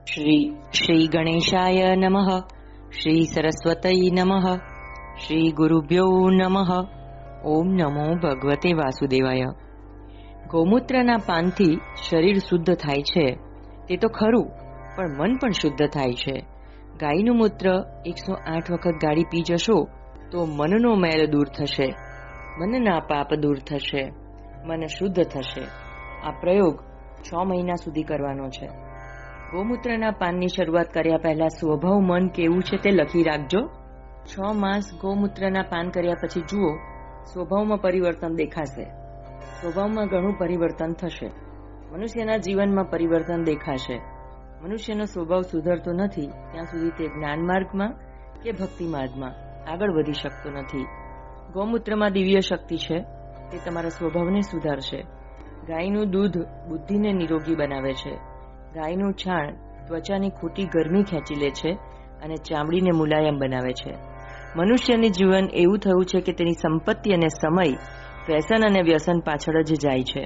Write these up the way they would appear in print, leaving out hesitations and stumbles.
શ્રી ગણેશાય નમઃ. શ્રી સરસ્વતય નમઃ. શ્રી ગુરુભ્યો નમઃ. ઓમ નમો ભગવતે વાસુદેવાય. ગૌમૂત્રના પાનથી શરીર શુદ્ધ થાય છે તે તો ખરું, પણ મન પણ શુદ્ધ થાય છે. ગાયનું મૂત્ર 108 વખત ગાળી પી જશો તો મનનો મેલ દૂર થશે, મનના પાપ દૂર થશે, મન શુદ્ધ થશે. આ પ્રયોગ 6 મહિના સુધી કરવાનો છે. ગૌમૂત્રના પાનની શરૂઆત કર્યા પહેલા સ્વભાવ મન કેવું છે તે લખી રાખજો. 6 માસ ગૌમૂત્રના પાન કર્યા પછી જુઓ, સ્વભાવમાં પરિવર્તન દેખાશે. સ્વભાવમાં ઘણું પરિવર્તન થશે. મનુષ્યના જીવનમાં પરિવર્તન દેખાશે. મનુષ્યનો સ્વભાવ સુધરતો નથી ત્યાં સુધી તે જ્ઞાન માર્ગમાં કે ભક્તિ માર્ગમાં આગળ વધી શકતો નથી. ગૌમૂત્રમાં દિવ્ય શક્તિ છે, તે તમારા સ્વભાવને સુધારશે. ગાયનું દૂધ બુદ્ધિને નિરોગી બનાવે છે. ગાયનું છાણ ત્વચાની ખોટી ગરમી ખેંચી લે છે અને ચામડીને મુલાયમ બનાવે છે. મનુષ્યનું જીવન એવું થયું છે કે તેની સંપત્તિ અને સમય ફેશન અને વ્યસન પાછળ જ જાય છે.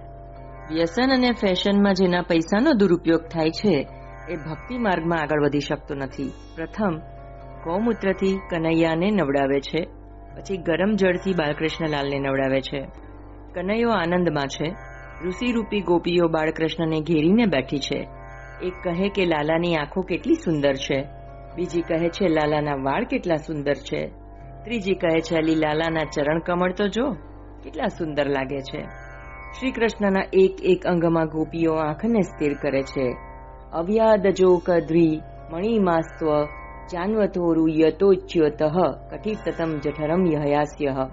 વ્યસન અને ફેશનમાં જેના પૈસાનો દુરુપયોગ થાય છે એ ભક્તિ માર્ગમાં આગળ વધી શકતો નથી. પ્રથમ ગૌમૂત્રથી કનૈયાને નવડાવે છે, પછી ગરમ જળથી બાલકૃષ્ણલાલને નવડાવે છે. કનૈયો આનંદમાં છે. ઋષિરૂપી ગોપીઓ બાળકૃષ્ણને ઘેરીને બેઠી છે. એક કહે કે લાલાની આંખો કેટલી સુંદર છે, બીજી કહે છે લાલાના વાળ કેટલા સુંદર છે, ત્રીજી કહે છે અલી લાલાના ચરણ કમળ તો જો કેટલા સુંદર લાગે છે. શ્રી કૃષ્ણના એક એક અંગમાં ગોપીઓ આંખને સ્થિર કરે છે. અવ્યાદજો કદ્રી મણિમાસ્ત્વ જાન્વતોરુ યતોચ્યુતઃ કટિતતમ જઠરમ યહયાસ્યઃ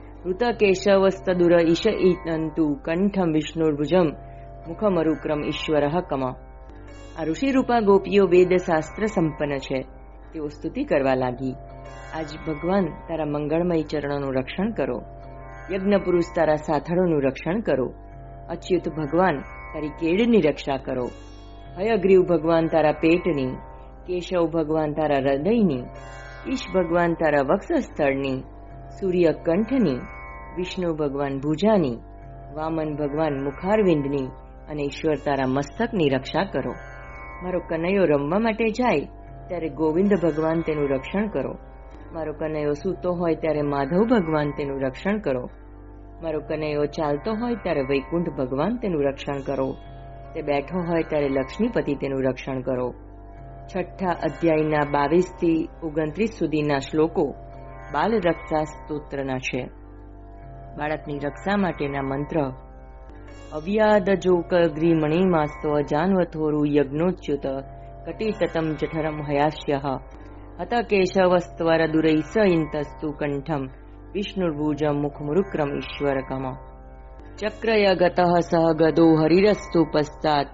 ઋતકેશવસ્તદુર ઈશ ઇનંતુ કંઠમ વિષ્ણુર્ભુજમ મુખમરુક્રમ ઈશ્વરઃ કમ. આ ઋષિરૂપા ગોપીઓ વેદ શાસ્ત્ર સંપન્ન છે. તેઓ સ્તુતિ કરવા લાગી. આજ ભગવાન તારા મંગળમય ચરણોનું રક્ષણ કરો. યજ્ઞ પુરુષ તારા સાથળોનું રક્ષણ કરો. અચ્યુત ભગવાન તારી કેડની રક્ષા કરો. હયગ્રીવ ભગવાન તારા પેટની, કેશવ ભગવાન તારા હૃદયની, ઈશ ભગવાન તારા વક્ષસ્થળની, સૂર્ય કંઠની, વિષ્ણુ ભગવાન ભુજાની, વામન ભગવાન મુખારવિંદની અને ઈશ્વર તારા મસ્તકની રક્ષા કરો. મારો કનૈયો રમવા માટે જાય ત્યારે ગોવિંદ ભગવાન તેનું રક્ષણ કરો. મારો કનૈયો સૂતો હોય ત્યારે માધવ ભગવાન તેનું રક્ષણ કરો. મારો કનૈયો ચાલતો હોય ત્યારે વૈકુંઠ ભગવાન તેનું રક્ષણ કરો. તે બેઠો હોય ત્યારે લક્ષ્મીપતિ તેનું રક્ષણ કરો. 6ઠા અધ્યાયના 22 થી 29 સુધીના શ્લોકો બાલ રક્ષા સ્તોત્રના છે. બાળકની રક્ષા માટેના મંત્ર: અવ્યાદજોકગ્રીમણિમાસ્ત્વ જાન્વથોરુ યજ્ઞોચ્યુત કટિતતમ જઠરમ હયાસ્યઃ હત કેશવસ્ત્વર દુરૈસ ઇન્તસ્તુ કંઠમ વિષ્ણુર્ભુજમ મુખમુરુક્રમ ઈશ્વરકમ. ચક્રયગતઃ સહ ગદો હરિરસ્તુ પશ્ચાત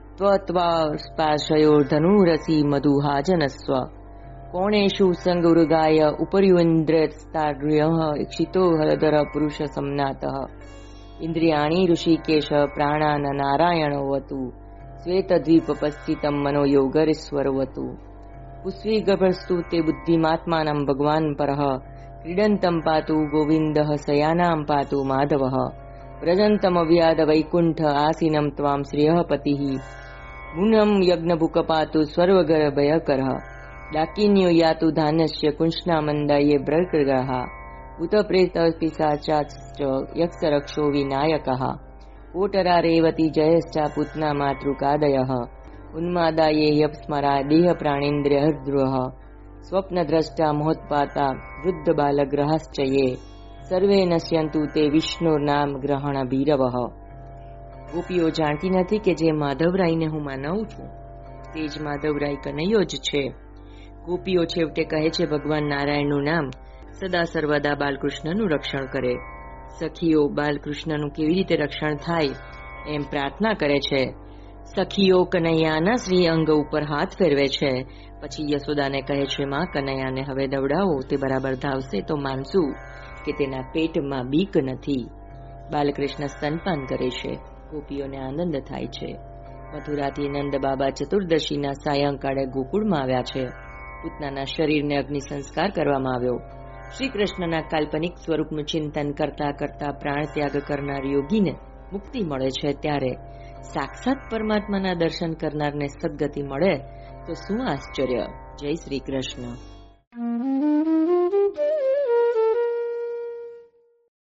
ત્વત્વાસ્પાશયોર્ધનુરસી મધુહાજનસ્વ કોણેષુ સંગુરુગાય ઉપર્યુન્દ્રસ્તાડ્યઃ ઈક્ષિતો હરધર પુરુષ સમનાતઃ ઇન્દ્રિયાણી ઋષિકેશ પ્રાણાન નારાયણવતુ શ્વેતદ્વીપપસ્થિતમ મનો યોગરેશ્વરવતુ પુષ્વીગભસ્તુ તે બુદ્ધિમાત્માનં ભગવાન પરઃ ક્રીડંતમ પાતુ ગોવિંદઃ શયાનાં પાતુ માધવઃ વ્રજંતમ વ્યાદ વૈકુંઠ આસીનમ ત્વાં શ્રેયઃ પતિઃ મુનમ યજ્ઞભુક પાતુ સ્વર્ગભયકરઃ ડાકિન્યો યાતુ ધાનસ્ય કુંષ્ણામંદાયે બ્રગ્રહ ભૂતપ્રેત પિશાચાશ્ચ યક્ષરક્ષો વિનાયકઃ કોટરા રેવતી જયશ્ચા પૂતના માતૃકાદયઃ ઉન્માદાયે યપ્સ્મરા દેહ પ્રાણેન્દ્રિયહૃદ્રુઃ સ્વપ્નદ્રષ્ટા મહોત્પાતા વૃદ્ધ બાલગ્રહશ્ચ યે સર્વે નશ્યંતુ તે વિષ્ણુર્નામ ગ્રહણ ભીરવઃ. ગોપીઓ જાણતી નથી કે જે માધવરાયને હું માનવું છું તે જ માધવરાય કનૈયો જ છે. ગોપીઓ છેવટે કહે છે ભગવાન નારાયણનું નામ સદા સર્વદા બાલકૃષ્ણનું રક્ષણ કરે. સખીઓ બાલકૃષ્ણનું કેવી રીતે રક્ષણ થાય એમ પ્રાર્થના કરે છે. સખીઓ કનૈયાના શ્રી અંગ ઉપર હાથ ફેરવે છે. પછી યશોદાને કહે છે, માં કનૈયાને હવે દવડાવો, તે બરાબર ધાવશે તો માનશું કે તેના પેટમાં બીક નથી. બાલકૃષ્ણ સ્તનપાન કરે છે. ગોપીઓને આનંદ થાય છે. મથુરાથી નંદ બાબા ચતુર્દશીના સાયંકાળે ગોકુળમાં આવ્યા છે. પૂતનાના શરીરને અગ્નિ સંસ્કાર કરવામાં આવ્યો. શ્રી કૃષ્ણના કાલ્પનિક સ્વરૂપનું ચિંતન કરતા કરતા પ્રાણ ત્યાગ કરનાર યોગીને મુક્તિ મળે છે ત્યારે સાક્ષાત પરમાત્માના દર્શન કરનારને સદગતિ મળે તો શું આશ્ચર્ય. જય શ્રી કૃષ્ણ.